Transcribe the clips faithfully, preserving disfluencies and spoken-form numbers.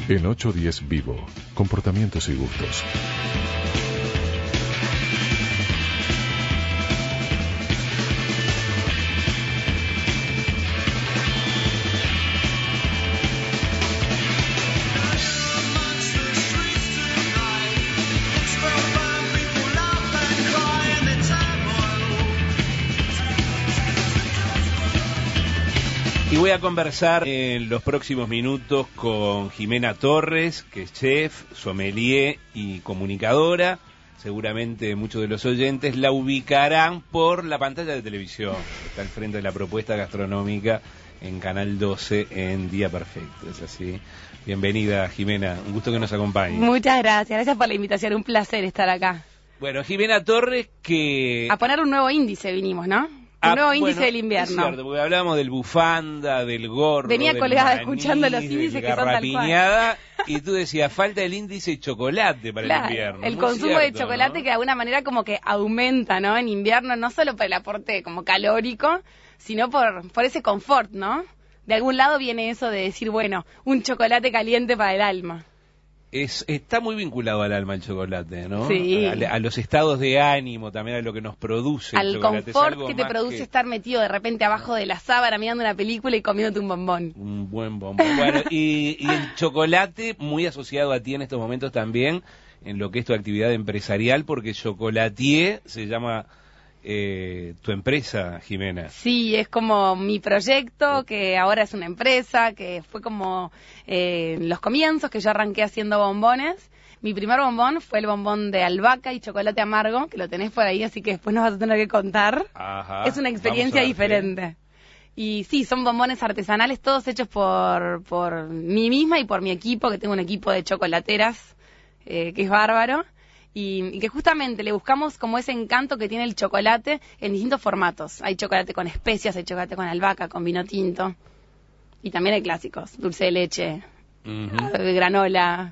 En ocho diez Vivo, comportamientos y gustos. Y voy a conversar en los próximos minutos con Jimena Torres, que es chef, sommelier y comunicadora. Seguramente muchos de los oyentes la ubicarán por la pantalla de televisión. Está al frente de la propuesta gastronómica en Canal doce en Día Perfecto. Es así. Bienvenida, Jimena. Un gusto que nos acompañe. Muchas gracias. Gracias por la invitación. Un placer estar acá. Bueno, Jimena Torres, que... A poner un nuevo índice vinimos, ¿no? Un Ah, nuevo índice bueno, del invierno. Es cierto, porque hablábamos del bufanda, del gorro, Venía del colgada maní, escuchando los índices que son tal cual. Y tú decías, falta el índice de chocolate para claro, el invierno. El Muy consumo cierto, de chocolate, ¿no? Que de alguna manera como que aumenta, ¿no? En invierno, no solo por el aporte como calórico, sino por, por ese confort, ¿no? De algún lado viene eso de decir, bueno, un chocolate caliente para el alma. Es, está muy vinculado al alma el chocolate, ¿no? Sí. A, a los estados de ánimo, también a lo que nos produce al el chocolate. Confort que te produce que... estar metido de repente abajo de la sábana mirando una película y comiéndote un bombón. Un buen bombón. Bueno, y, y el chocolate muy asociado a ti en estos momentos también, en lo que es tu actividad empresarial, porque Chocolatier se llama... Eh, tu empresa, Jimena. Sí, es como mi proyecto, que ahora es una empresa, que fue como eh, los comienzos, que yo arranqué haciendo bombones. Mi primer bombón fue el bombón de albahaca y chocolate amargo, que lo tenés por ahí, así que después nos vas a tener que contar. Ajá, es una experiencia diferente. Y sí, son bombones artesanales, todos hechos por, por mí misma y por mi equipo, que tengo un equipo de chocolateras, eh, que es bárbaro. Y, y que justamente le buscamos como ese encanto que tiene el chocolate en distintos formatos. Hay chocolate con especias, hay chocolate con albahaca, con vino tinto. Y también hay clásicos, dulce de leche, uh-huh. granola.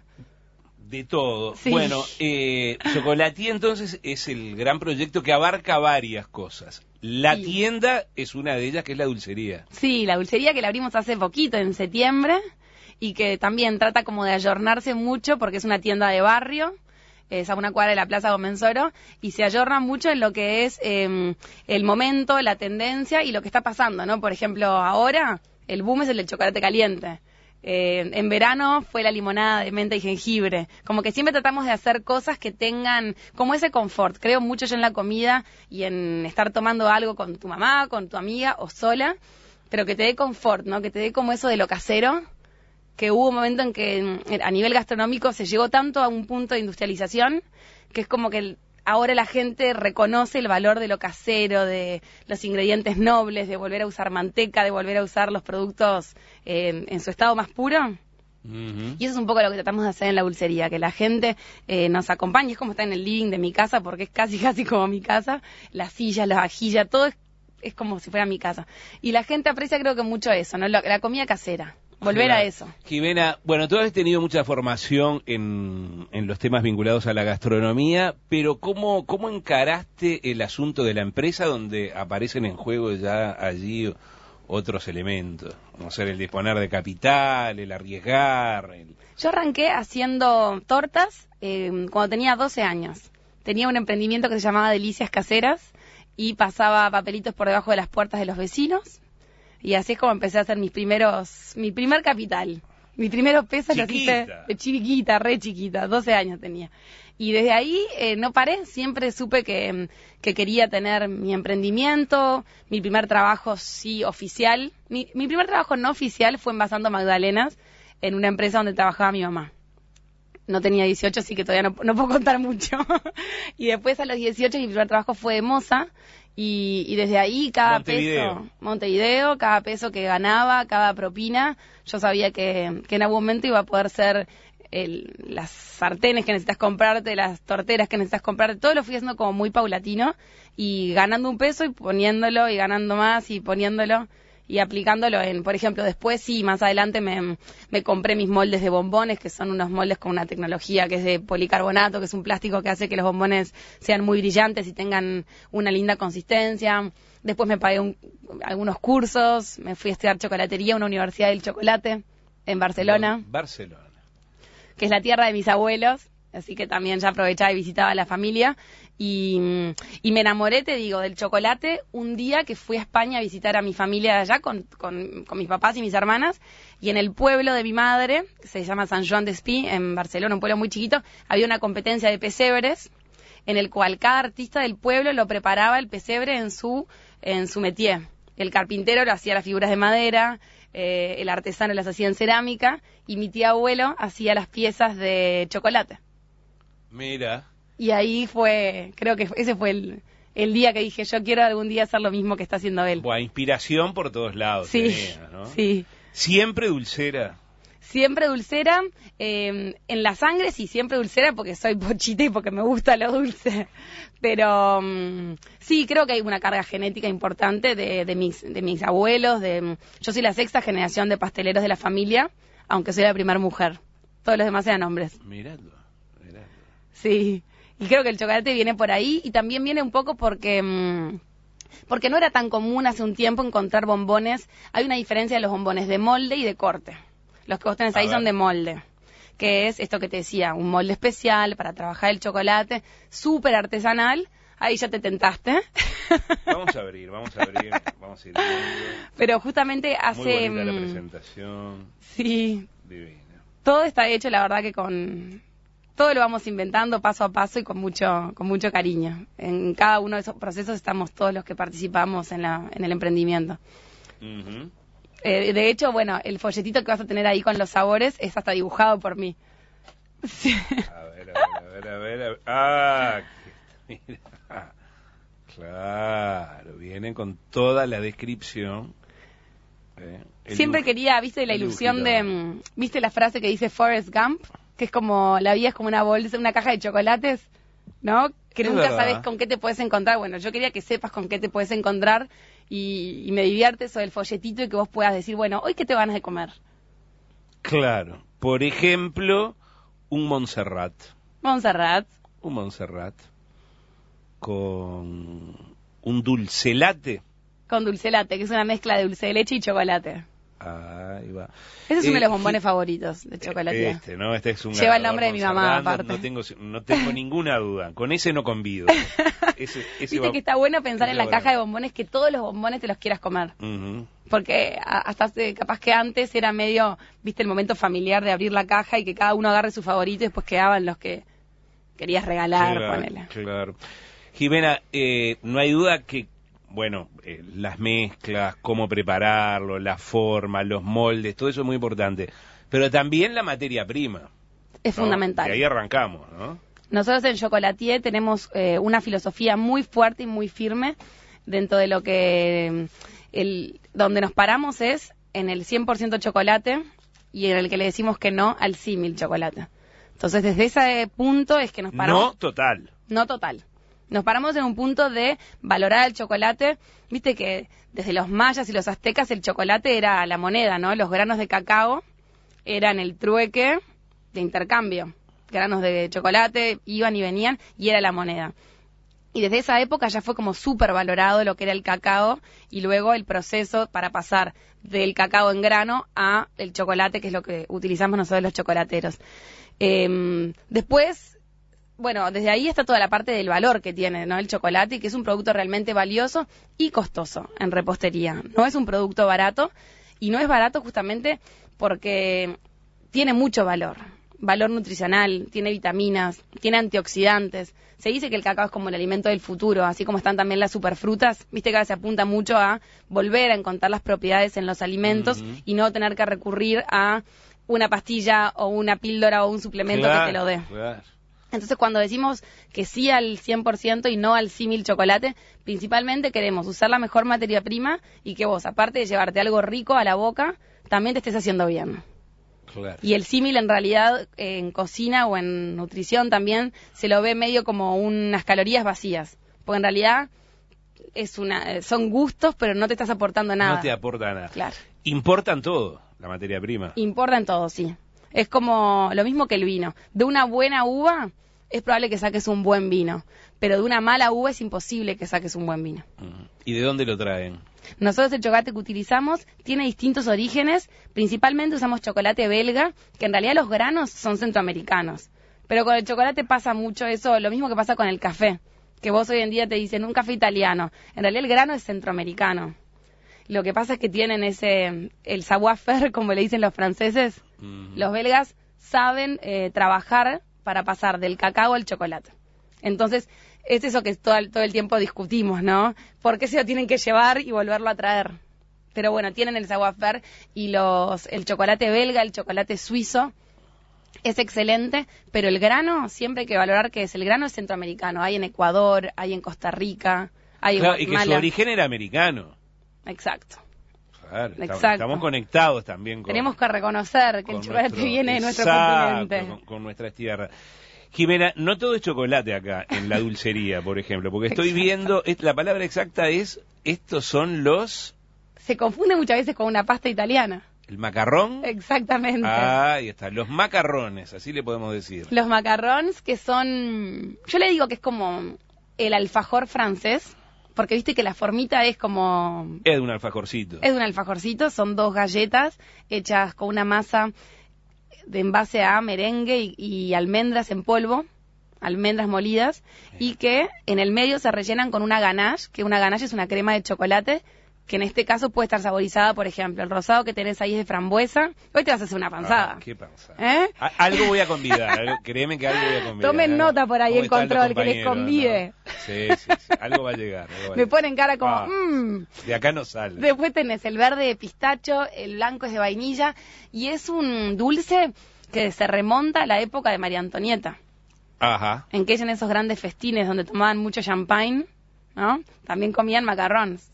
De todo. Sí. Bueno, eh, Chocolatier entonces es el gran proyecto que abarca varias cosas. La sí. tienda es una de ellas, que es la dulcería. Sí, la dulcería que la abrimos hace poquito, en septiembre, y que también trata como de ayornarse mucho porque es una tienda de barrio. Es a una cuadra de la Plaza Comensoro, y se ayorna mucho en lo que es eh, el momento, la tendencia y lo que está pasando, ¿no? Por ejemplo, ahora el boom es el del chocolate caliente. Eh, en verano fue la limonada de menta y jengibre. Como que siempre tratamos de hacer cosas que tengan como ese confort. Creo mucho yo en la comida y en estar tomando algo con tu mamá, con tu amiga o sola, pero que te dé confort, ¿no? Que te dé como eso de lo casero, que hubo un momento en que a nivel gastronómico se llegó tanto a un punto de industrialización que es como que ahora la gente reconoce el valor de lo casero, de los ingredientes nobles, de volver a usar manteca, de volver a usar los productos eh, en su estado más puro. Uh-huh. Y eso es un poco lo que tratamos de hacer en la dulcería, que la gente eh, nos acompañe. Es como estar en el living de mi casa, porque es casi casi como mi casa. Las sillas, las vajillas, todo es, es como si fuera mi casa. Y la gente aprecia creo que mucho eso, ¿no? La, la comida casera. Volver Jimena, a eso. Jimena, bueno, tú has tenido mucha formación en, en los temas vinculados a la gastronomía, pero ¿cómo, ¿cómo encaraste el asunto de la empresa donde aparecen en juego ya allí otros elementos? Como ser el disponer de capital, el arriesgar. El... Yo arranqué haciendo tortas eh, cuando tenía doce años. Tenía un emprendimiento que se llamaba Delicias Caseras y pasaba papelitos por debajo de las puertas de los vecinos. Y así es como empecé a hacer mis primeros, mi primer capital. Mis primeros pesos los hice de chiquita, re chiquita, doce años tenía. Y desde ahí eh, no paré, siempre supe que, que quería tener mi emprendimiento, mi primer trabajo sí oficial. Mi, mi primer trabajo no oficial fue envasando magdalenas en una empresa donde trabajaba mi mamá. No tenía dieciocho, así que todavía no, no puedo contar mucho. Y después a los dieciocho mi primer trabajo fue de moza. Y, y desde ahí cada Montevideo. peso, Montevideo, cada peso que ganaba, cada propina, yo sabía que, que en algún momento iba a poder ser el, las sartenes que necesitas comprarte, las torteras que necesitas comprarte, todo lo fui haciendo como muy paulatino y ganando un peso y poniéndolo y ganando más y poniéndolo y aplicándolo en, por ejemplo, después sí, más adelante me, me compré mis moldes de bombones, que son unos moldes con una tecnología que es de policarbonato, que es un plástico que hace que los bombones sean muy brillantes y tengan una linda consistencia. Después me pagué un, algunos cursos, me fui a estudiar chocolatería a una universidad del chocolate en Barcelona. Barcelona. que es la tierra de mis abuelos, así que también ya aprovechaba y visitaba a la familia. Y, y me enamoré, te digo, del chocolate un día que fui a España a visitar a mi familia de allá con, con, con mis papás y mis hermanas, y en el pueblo de mi madre, que se llama Sant Joan d'Espí, en Barcelona, un pueblo muy chiquito, había una competencia de pesebres en el cual cada artista del pueblo lo preparaba el pesebre en su, en su métier. El carpintero lo hacía las figuras de madera, eh, el artesano las hacía en cerámica, y mi tía abuelo hacía las piezas de chocolate. Mira. Y ahí fue, creo que ese fue el, el día que dije, yo quiero algún día hacer lo mismo que está haciendo él. Buena inspiración por todos lados. Sí, tenía, ¿no? sí. Siempre dulcera. Siempre dulcera, eh, en la sangre sí, siempre dulcera porque soy pochita y porque me gusta lo dulce. Pero um, sí, creo que hay una carga genética importante de, de, mis, de mis abuelos. De, yo soy la sexta generación de pasteleros de la familia, aunque soy la primera mujer. Todos los demás eran hombres. Mirando, mirando. Sí. Y creo que el chocolate viene por ahí y también viene un poco porque mmm, porque no era tan común hace un tiempo encontrar bombones. Hay una diferencia de los bombones de molde y de corte. Los que vos tenés ahí son de molde, que es esto que te decía, un molde especial para trabajar el chocolate, súper artesanal. Ahí ya te tentaste. Vamos a abrir, vamos a abrir, vamos a ir viendo. Pero justamente hace... Muy bonita la presentación. Sí. Divina. Todo está hecho, la verdad que con... Todo lo vamos inventando paso a paso y con mucho con mucho cariño. En cada uno de esos procesos estamos todos los que participamos en, la, en el emprendimiento. Uh-huh. Eh, de hecho, bueno, el folletito que vas a tener ahí con los sabores es hasta dibujado por mí. Sí. A ver, a ver, a ver, a ver. Ah, que, mira. Claro, vienen con toda la descripción. Eh, Siempre quería, viste, la ilusión de... ¿Viste la frase que dice Forrest Gump? Que es como, la vida es como una bolsa, una caja de chocolates, ¿no? Que es nunca verdad. sabes con qué te puedes encontrar. Bueno, yo quería que sepas con qué te puedes encontrar y, y me divierte eso del folletito y que vos puedas decir, bueno, ¿hoy qué te van a comer? Claro. Por ejemplo, un Montserrat. Montserrat. Un Montserrat con un dulce latte. Con dulce latte, que es una mezcla de dulce de leche y chocolate. Ahí va. Ese es eh, uno de los bombones favoritos de chocolate. Este, ¿no? Este es un Lleva el ganador, nombre de mi mamá, Montserrat, aparte. No, no tengo, no tengo ninguna duda. Con ese no convido. Ese, ese Viste va, que está bueno pensar en la bueno. caja de bombones que todos los bombones te los quieras comer. Uh-huh. Porque hasta hace, capaz que antes era medio, viste, el momento familiar de abrir la caja y que cada uno agarre su favorito y después quedaban los que querías regalar, Claro, ponele. claro. Jimena, eh, no hay duda que, bueno, eh, las mezclas, cómo prepararlo, la forma, los moldes, todo eso es muy importante. Pero también la materia prima. Es ¿no? fundamental. De ahí arrancamos, ¿no? Nosotros en Chocolatier tenemos eh, una filosofía muy fuerte y muy firme dentro de lo que... El, donde nos paramos es en el cien por ciento chocolate y en el que le decimos que no al símil chocolate. Entonces, desde ese punto es que nos paramos... No total. No total. Nos paramos en un punto de valorar el chocolate. Viste que desde los mayas y los aztecas el chocolate era la moneda, ¿no? Los granos de cacao eran el trueque de intercambio. Granos de chocolate iban y venían y era la moneda. Y desde esa época ya fue como súper valorado lo que era el cacao y luego el proceso para pasar del cacao en grano a el chocolate, que es lo que utilizamos nosotros los chocolateros. Eh, después, bueno, desde ahí está toda la parte del valor que tiene, ¿no? El chocolate, que es un producto realmente valioso y costoso en repostería. No es un producto barato y no es barato justamente porque tiene mucho valor. Valor nutricional, tiene vitaminas, tiene antioxidantes. Se dice que el cacao es como el alimento del futuro, así como están también las superfrutas. Viste que ahora se apunta mucho a volver a encontrar las propiedades en los alimentos uh-huh. y no tener que recurrir a una pastilla o una píldora o un suplemento claro, que te lo dé. Claro. Entonces, cuando decimos que sí al cien por ciento y no al símil chocolate, principalmente queremos usar la mejor materia prima y que vos, aparte de llevarte algo rico a la boca, también te estés haciendo bien. Claro. Y el símil en realidad eh, en cocina o en nutrición también se lo ve medio como unas calorías vacías, porque en realidad es una son gustos, pero no te estás aportando nada. No te aporta nada. Claro. Importan todo, la materia prima. Importan todo, sí. Es como lo mismo que el vino. De una buena uva es probable que saques un buen vino, pero de una mala uva es imposible que saques un buen vino. ¿Y de dónde lo traen? Nosotros el chocolate que utilizamos tiene distintos orígenes, principalmente usamos chocolate belga, que en realidad los granos son centroamericanos. Pero con el chocolate pasa mucho eso, lo mismo que pasa con el café, que vos hoy en día te dicen un café italiano. En realidad el grano es centroamericano. Lo que pasa es que tienen ese, el savoir-faire, como le dicen los franceses. Uh-huh. Los belgas saben eh, trabajar para pasar del cacao al chocolate. Entonces, es eso que todo, todo el tiempo discutimos, ¿no? ¿Por qué se lo tienen que llevar y volverlo a traer? Pero bueno, tienen el savoir-faire y los, el chocolate belga, el chocolate suizo, es excelente, pero el grano, siempre hay que valorar que es el grano es centroamericano. Hay en Ecuador, hay en Costa Rica, hay claro, en Guatemala. Y que su origen era americano. Exacto. Claro, Exacto. Estamos conectados también con... Tenemos que reconocer que el chocolate nuestro, viene de nuestro exacto, continente. Con, con nuestras tierras. Jimena, no todo es chocolate acá, en la dulcería, por ejemplo, porque estoy exacto. viendo, es, la palabra exacta es, estos son los... Se confunde muchas veces con una pasta italiana. ¿El macarrón? Exactamente. Ah, ahí está, los macarrones, así le podemos decir. Los macarrones que son, yo le digo que es como el alfajor francés, porque viste que la formita es como... Es de un alfajorcito. Es de un alfajorcito, son dos galletas hechas con una masa de en base a merengue y, y almendras en polvo, almendras molidas, y que en el medio se rellenan con una ganache, que una ganache es una crema de chocolate, que en este caso puede estar saborizada, por ejemplo, el rosado que tenés ahí es de frambuesa. Hoy te vas a hacer una panzada. Ah, ¿qué panzada? ¿Eh? Algo voy a convidar, algo, créeme que algo voy a convidar. Tomen algo. nota por ahí en control, que les convide. ¿No? Sí, sí, sí, algo va a llegar. Algo va a Me llegar. ponen cara como, ah, mmm. De acá no sale. Después tenés el verde de pistacho, el blanco es de vainilla, y es un dulce que se remonta a la época de María Antonieta. Ajá. En que ella en esos grandes festines donde tomaban mucho champagne, ¿no? También comían macarrones.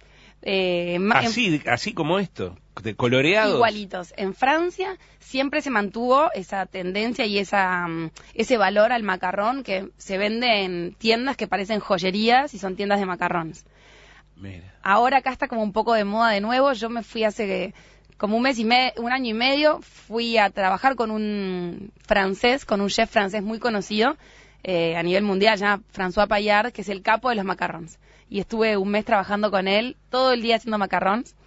Eh, así, en, así como esto, de coloreados. Igualitos. En Francia siempre se mantuvo esa tendencia y esa um, ese valor al macarrón que se vende en tiendas que parecen joyerías y son tiendas de macarrones. Mira. Ahora acá está como un poco de moda de nuevo. Yo me fui hace como un mes y medio, un año y medio, fui a trabajar con un francés, con un chef francés muy conocido eh, a nivel mundial, se llama François Paillard, que es el capo de los macarrones. Y estuve un mes trabajando con él, todo el día haciendo macarrones.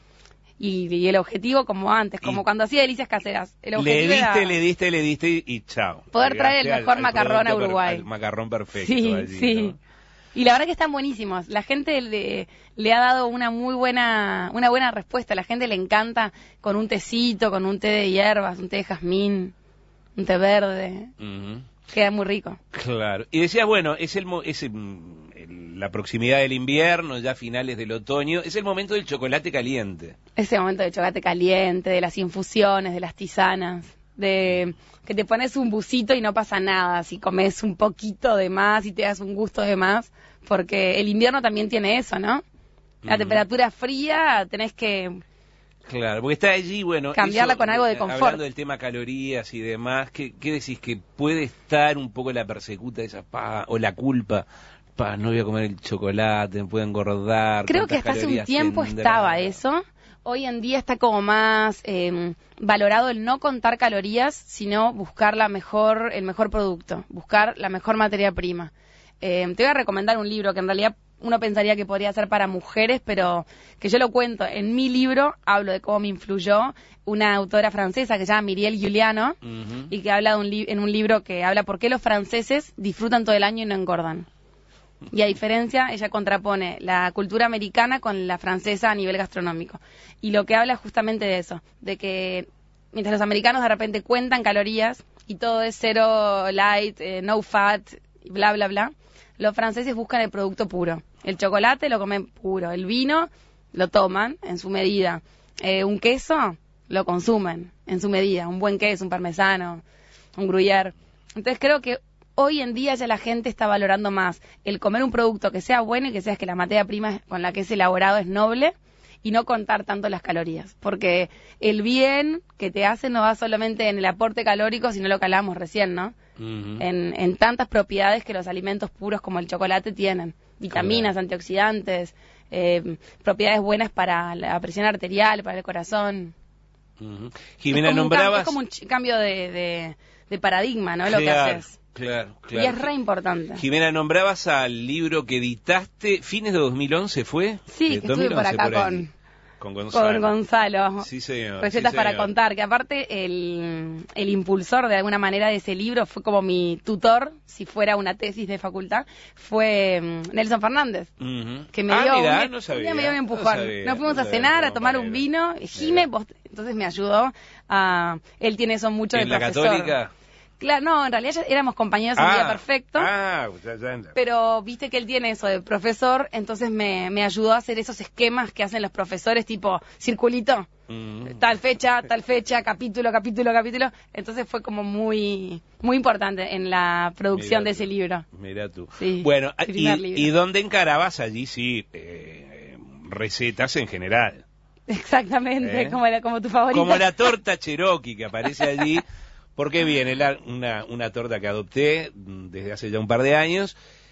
Y, y el objetivo, como antes, como y cuando hacía delicias caseras. El objetivo le diste, era le diste, le diste y, y chao. Poder traer el mejor al, macarrón al a Uruguay. Per, al macarrón perfecto. Sí, allí, sí. ¿no? Y la verdad que están buenísimos. La gente le, le ha dado una muy buena una buena respuesta. A la gente le encanta con un tecito, con un té de hierbas, un té de jazmín, un té verde. Uh-huh. Queda muy rico. Claro. Y decías, bueno, es el, es el, el, la proximidad del invierno, ya finales del otoño, es el momento del chocolate caliente. Es el momento del chocolate caliente, de las infusiones, de las tisanas, de que te pones un busito y no pasa nada si comes un poquito de más y te das un gusto de más, porque el invierno también tiene eso, ¿no? La uh-huh. temperatura fría, tenés que... Claro, porque está allí, bueno... cambiarla eso, con algo de confort. Hablando del tema calorías y demás, ¿qué, qué decís? ¿Que puede estar un poco la persecuta de esa pa o la culpa? Pa, no voy a comer el chocolate, me puedo engordar... Creo que hasta hace un tiempo tendrá? estaba eso. Hoy en día está como más eh, valorado el no contar calorías, sino buscar la mejor, el mejor producto, buscar la mejor materia prima. Eh, te voy a recomendar un libro que en realidad uno pensaría que podría ser para mujeres, pero que yo lo cuento. En mi libro hablo de cómo me influyó una autora francesa que se llama Myriel Giuliano, uh-huh. y que habla de un li- en un libro que habla por qué los franceses disfrutan todo el año y no engordan. Y a diferencia, ella contrapone la cultura americana con la francesa a nivel gastronómico. Y lo que habla es justamente de eso, de que mientras los americanos de repente cuentan calorías y todo es cero light, eh, no fat, bla, bla, bla, los franceses buscan el producto puro. El chocolate lo comen puro, el vino lo toman en su medida, eh, un queso lo consumen en su medida, un buen queso, un parmesano, un gruyère. Entonces creo que hoy en día ya la gente está valorando más el comer un producto que sea bueno y que sea que la materia prima con la que es elaborado es noble y no contar tanto las calorías. Porque el bien que te hace no va solamente en el aporte calórico, sino lo que hablamos recién, ¿no? Uh-huh. En, en tantas propiedades que los alimentos puros como el chocolate tienen. Vitaminas, claro. antioxidantes, eh, propiedades buenas para la presión arterial, para el corazón. Uh-huh. Jimena, es nombrabas... Es como un ch- cambio de, de, de paradigma, ¿no? Claro. Lo que haces. Claro, claro. Y es re importante. Jimena, nombrabas al libro que editaste, fines de dos mil once, ¿fue? Sí, eh, que estuve por acá por con, con Gonzalo. con Gonzalo. Sí, señor. Recetas sí, para señor. contar, que aparte el, el impulsor de alguna manera de ese libro fue como mi tutor, si fuera una tesis de facultad, fue mm, Nelson Fernández. Uh-huh. Que me ah, dio mirá, un, no sabía, un día me dio un empujón. No sabía, Nos fuimos no a sabía, cenar, a no, tomar un compañero. vino. Jime, vos, entonces me ayudó a... Él tiene eso mucho de ¿En la profesor. Católica? Claro, no, en realidad ya éramos compañeros ah, un día perfecto. Ah, ya, ya, ya. Pero viste que él tiene eso de profesor, entonces me, me ayudó a hacer esos esquemas que hacen los profesores, tipo circulito, Mm. tal fecha, tal fecha, capítulo, capítulo, capítulo. Entonces fue como muy muy importante en la producción Mirá de tú, ese libro. Mira tú. Sí, bueno, el primer y, libro. y dónde encarabas allí, sí, eh, recetas en general. Exactamente, ¿Eh? como, la, como tu favorita. Como la torta Cherokee que aparece allí, porque viene la, una, una torta que adopté desde hace ya un par de años,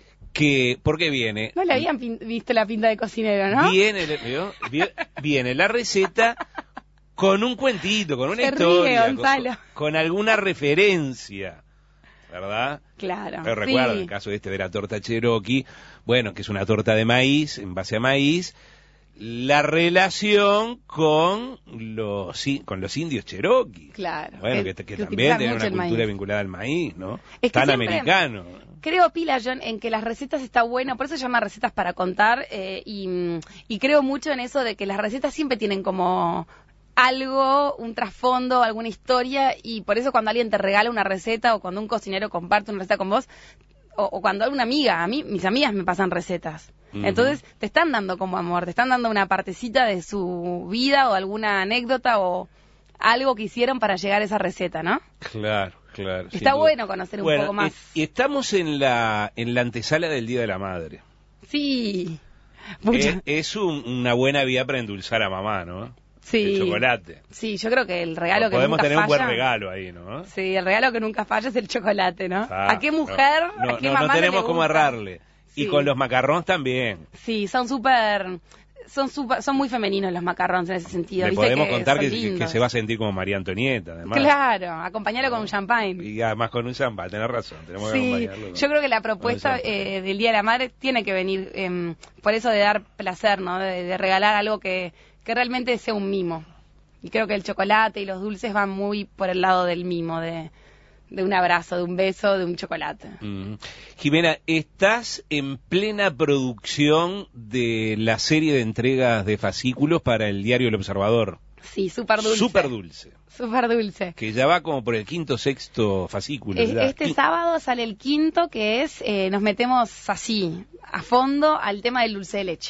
que, ¿por qué viene? No le habían pin- visto la pinta de cocinero, ¿no? Viene, ¿vio? Vi- viene la receta con un cuentito, con una Se ríe, historia, Gonzalo. con, con alguna referencia, ¿verdad? Claro, Pero recuerdo sí. el caso este de la torta Cherokee, bueno, que es una torta de maíz, en base a maíz, la relación con los sí, con los indios Cherokee. Claro. Bueno, que- que, que que también utilizan tienen mucho una el cultura maíz. vinculada al maíz, ¿no? Es que Tan siempre- americano. Creo, Pila, John, en que las recetas está bueno, por eso se llama recetas para contar, eh, y, y creo mucho en eso de que las recetas siempre tienen como algo, un trasfondo, alguna historia, y por eso cuando alguien te regala una receta o cuando un cocinero comparte una receta con vos, o, o cuando alguna amiga, a mí, mis amigas me pasan recetas. Ujú. Entonces te están dando como amor, te están dando una partecita de su vida o alguna anécdota o algo que hicieron para llegar a esa receta, ¿no? Claro, claro. sin Está duda. bueno conocer un Bueno, poco más. y- y estamos en la en la antesala del Día de la Madre. Sí. Mucho. Eh, es un- una buena vía para endulzar a mamá, ¿no? Sí. El chocolate. Sí, yo creo que el regalo que Podemos nunca tener un buen falla- regalo ahí, ¿no? Sí, el regalo que nunca falla es el chocolate, ¿no? Ah, ¿A qué mujer, No, a qué no, mamá no le tenemos cómo gusta? errarle. Y Sí. con los macarrones también. Sí, son súper... Son súper, son muy femeninos los macarrones en ese sentido. Le ¿viste? podemos que contar son que, que- que lindos. se va a sentir como María Antonieta, además. Claro, acompañarlo con un champagne. Y además con un champán, tenés razón. Tenemos que Sí, acompañarlo. con- yo creo que la propuesta con el champán. eh, del Día de la Madre tiene que venir em, por eso de dar placer, ¿no? De, de regalar algo que, que realmente sea un mimo. Y creo que el chocolate y los dulces van muy por el lado del mimo, de, de un abrazo, de un beso, de un chocolate. Mm. Jimena, estás en plena producción de la serie de entregas de fascículos para el diario El Observador. Sí, súper dulce. Súper dulce. Súper dulce. Que ya va como por el quinto, sexto fascículo. Es- ya. Este Y- sábado sale el quinto, que es, eh, nos metemos así, a fondo, al tema del dulce de leche.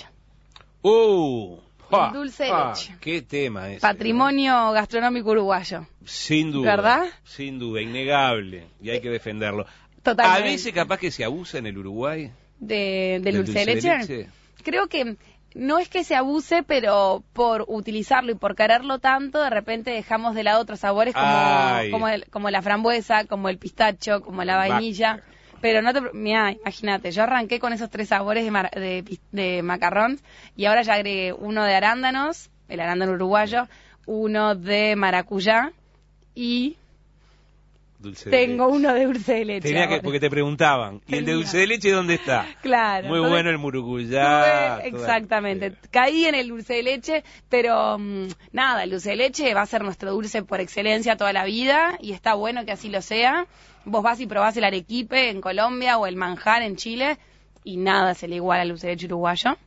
¡Uh! El dulce de ah, leche. ¡Qué tema es! Patrimonio gastronómico uruguayo. Sin duda. ¿Verdad? Sin duda, innegable. Y hay que defenderlo. Totalmente. A veces capaz que se abusa en el Uruguay. De, del ¿Del dulce, de, dulce leche. de leche? Creo que no es que se abuse, pero por utilizarlo y por quererlo tanto, de repente dejamos de lado otros sabores como, Ay. como, el- como la frambuesa, como el pistacho, como la Va- vainilla. Pero no te... Mira, imagínate, yo arranqué con esos tres sabores de, mar- de, pis- de macarrón y ahora ya agregué uno de arándanos, el arándano uruguayo, uno de maracuyá y Dulce de tengo leche. uno de dulce de leche. Tenía que, ahora. porque te preguntaban. ¿Y el de Tenía. dulce de leche dónde está? Claro. Muy entonces- bueno el muruguyá. Tuve- toda- exactamente. sí. Caí en el dulce de leche, pero mm, nada, el dulce de leche va a ser nuestro dulce por excelencia toda la vida y está bueno que así lo sea. Vos vas y probás el arequipe en Colombia o el manjar en Chile y nada se le iguala al dulce de leche uruguayo.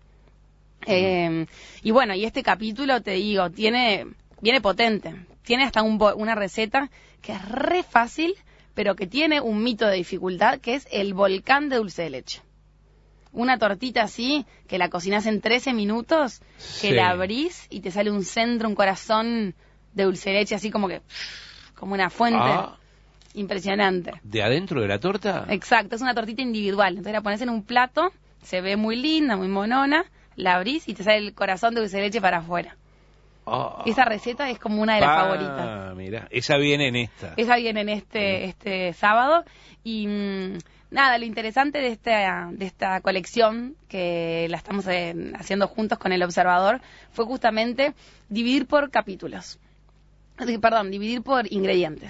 Eh, y bueno, y este capítulo, te digo, tiene viene potente. Tiene hasta un, bo- una receta que es re fácil, pero que tiene un mito de dificultad, que es el volcán de dulce de leche. Una tortita así, que la cocinas en trece minutos, que Sí. la abrís y te sale un centro, un corazón de dulce de leche, así como que, como una fuente Ah, impresionante. ¿de adentro de la torta? Exacto, es una tortita individual. Entonces la pones en un plato, se ve muy linda, muy monona, la abrís y te sale el corazón de dulce de leche para afuera. Ah. Esa receta es como una de las Ah, favoritas. mira, esa viene en esta. Esa viene en este, este sábado. Y mm, nada, lo interesante de esta, de esta colección, que la estamos eh, haciendo juntos con El Observador, fue justamente dividir por capítulos. Eh, Perdón, dividir por ingredientes.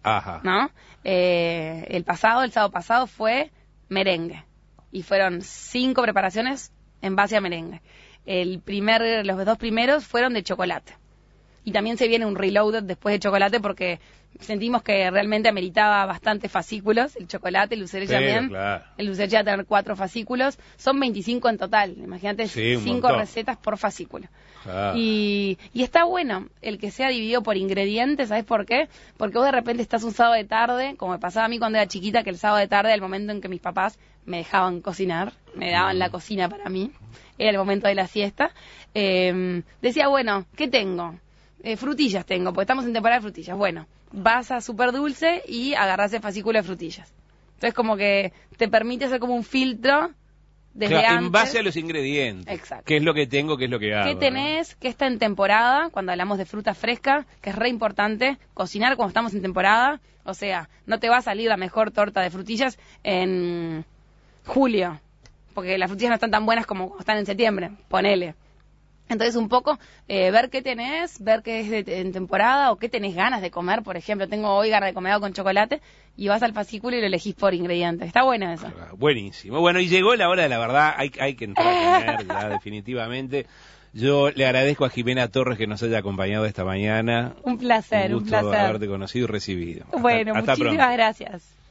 Ajá. ¿no? Eh, el pasado, el sábado pasado fue merengue. Y fueron cinco preparaciones en base a merengue. El primer, los dos primeros fueron de chocolate. Y también se viene un reloaded después de chocolate porque sentimos que realmente ameritaba bastantes fascículos. El chocolate, el dulce de leche también. Claro. El dulce de leche va a tener cuatro fascículos. Son veinticinco en total. Imagínate, sí, cinco recetas por fascículo. Claro. Y, y está bueno el que sea dividido por ingredientes. ¿Sabes por qué? Porque vos de repente estás un sábado de tarde, como me pasaba a mí cuando era chiquita, que el sábado de tarde era el momento en que mis papás me dejaban cocinar, me daban mm. la cocina para mí. Era el momento de la siesta. Eh, decía, bueno, ¿qué tengo? Eh, frutillas tengo, porque estamos en temporada de frutillas. Bueno, vas a Super Dulce y agarrás el fascículo de frutillas. Entonces como que te permite hacer como un filtro desde claro, antes. En base a los ingredientes. Exacto. ¿Qué es lo que tengo, qué es lo que hago? ¿Qué tenés? ¿No? ¿Qué está en temporada? Cuando hablamos de fruta fresca, que es re importante cocinar cuando estamos en temporada. O sea, no te va a salir la mejor torta de frutillas en julio, porque las frutillas no están tan buenas como están en septiembre, ponele. Entonces un poco eh, ver qué tenés, ver qué es de, en temporada o qué tenés ganas de comer. Por ejemplo, tengo hoy ganas de comer algo con chocolate y vas al fascículo y lo elegís por ingredientes. Está bueno eso. Buenísimo. Bueno, y llegó la hora de la verdad, hay, hay que entrar a comer ya definitivamente. Yo le agradezco a Jimena Torres que nos haya acompañado esta mañana. Un placer, un gusto un placer. haberte conocido y recibido. Bueno, hasta, hasta muchísimas pronto. gracias.